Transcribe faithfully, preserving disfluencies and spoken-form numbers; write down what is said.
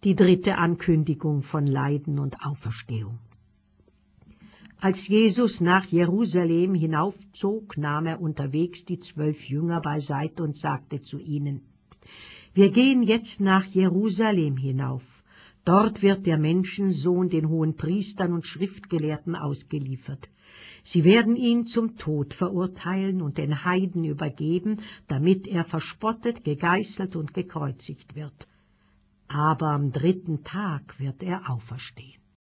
Die dritte Ankündigung von Leiden und Auferstehung. Als Jesus nach Jerusalem hinaufzog, nahm er unterwegs die zwölf Jünger beiseite und sagte zu ihnen: Wir gehen jetzt nach Jerusalem hinauf. Dort wird der Menschensohn den Hohenpriestern und Schriftgelehrten ausgeliefert. Sie werden ihn zum Tod verurteilen und den Heiden übergeben, damit er verspottet, gegeißelt und gekreuzigt wird. Aber am dritten Tag wird er auferstehen.